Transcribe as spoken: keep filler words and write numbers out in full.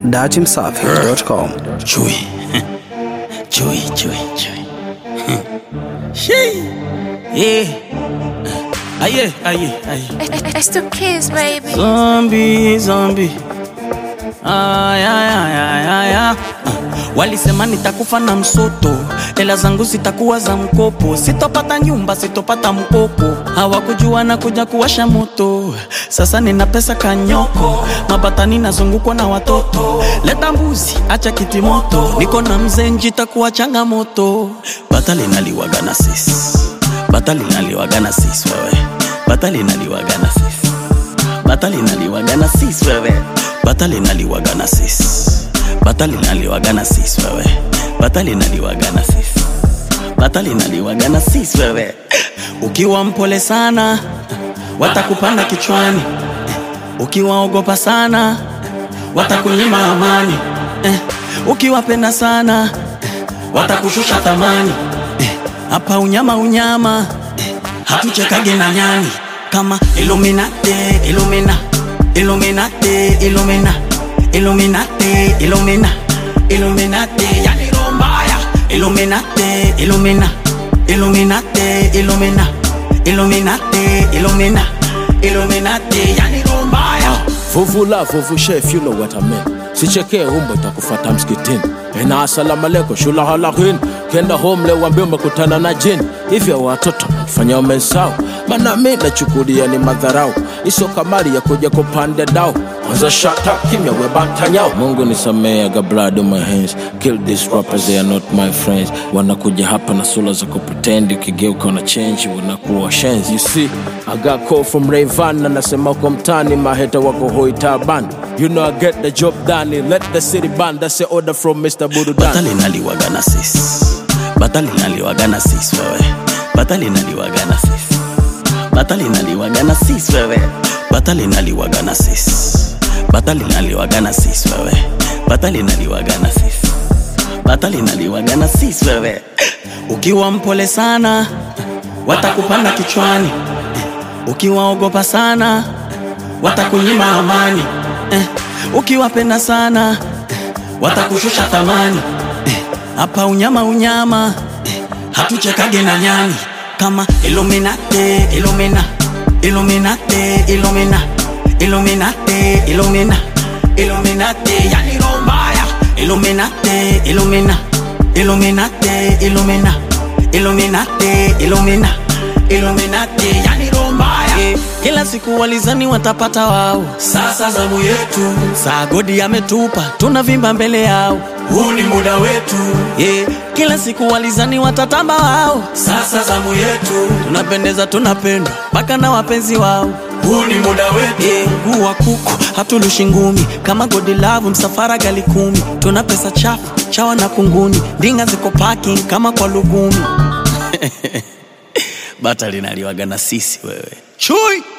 datimsafi dot com. Chui. Chui, chui, chui. Shee. Yeah. Aye, aye, aye. It's the kids, baby. Zombie, zombie. Ay, ay, ay, ay, ay, ay. Walisema nitakufa na msoto, hela zangu zitakuwa za mkopo. Sitopata nyumba, sitopata mkopo. Hawakujua na kuja kuwasha moto. Sasa nina pesa kanyoko, mabatani nazungukwa na watoto. Leta mbuzi, acha kiti moto. Niko na mzenji itakuwa changamoto. Batali naliwaga na sis, batali naliwaga na sis wewe. Batali naliwaga na sis, batali naliwaga na sis wewe. Batali naliwaga na sis, batali naliwaga na sis wewe. Batali naliwaga na sis, batali naliwaga na sis wewe. Ukiwa mpole sana watakupanda kichwani, ukiwa ogopa sana watakunyima amani, eh. Ukiwa penda sana watakushusha thamani, eh. Hapa unyama unyama, eh. Hatuchekage na nyani. Kama Illuminati, Illumina, Illuminati, Illumina, Illuminati, Illumina, Illuminati, yani roho mbaya. Illuminati, Illumina, Illuminati, Illumina, Illuminati, Illumina, Illuminati, yani roho mbaya. Fufu la fufu chef, you know what I mean. Sicheke humbo itakufata mskitini. Ena asalamu alaikum shula halakin. Kenda home le wambio mekutana na jini. Hivyo watoto fanya umesao, mana mi nachukulia ni madharau. Iso kamari ya kuja kupande dao. Kwanza shut up kimya webata nyao. Mungu nisamee, I got blood on my hands. Kill these rappers, they are not my friends. Wanakuja hapa na sula za kupretend. Ukigeuka una change, wanakuwa shenzi. You see, I got call from Rayvan. Na nasema kwa mtani, maheta wako hoi taban. You know I get the job done. Let the city ban, that's the order from Mister Bududan. Batali naliwaga na sis, batali naliwaga na sis wewe. Batali naliwaga na sis, batali naliwaga na sis wewe. Batali naliwaga na sis, batali naliwaga na sis wewe. Batali naliwaga na sis, batali naliwaga na sis wewe. Ukiwa mpole sana watakupanda kichwani, ukiwa ogopa sana watakunyima amani, eh. Ukiwa penda sana watakushusha thamani, eh. Hapa unyama unyama, eh. Hatuchekage na nyani. Kama Illuminati, Illumina, Illuminati, Illumina, Illuminati, Illumina, Illuminati, yani roho mbaya. Illuminati, Illumina, Illuminati, Illumina, Illuminati, Illumina, Illuminati, yani roho mbaya, eh. Kila siku walizani watapata wao, sasa zamu yetu. Saa godi ametupa, tunavimba mbele yao. Huu ni muda wetu, yeah. Kila siku walizani watatamba wao, sasa zamu yetu. Tunapendeza tunapendwa, mpaka na wapenzi wao. Huu ni muda wetu, yeah. Huu wa kuku, hatulushi ngumi. Kama godi love, msafara gali kumi. Tuna pesa chafu, chawa na kunguni. Ndinga ziko parking, kama kwa Lugumi. Batali naliwaga na sisi wewe. Chui!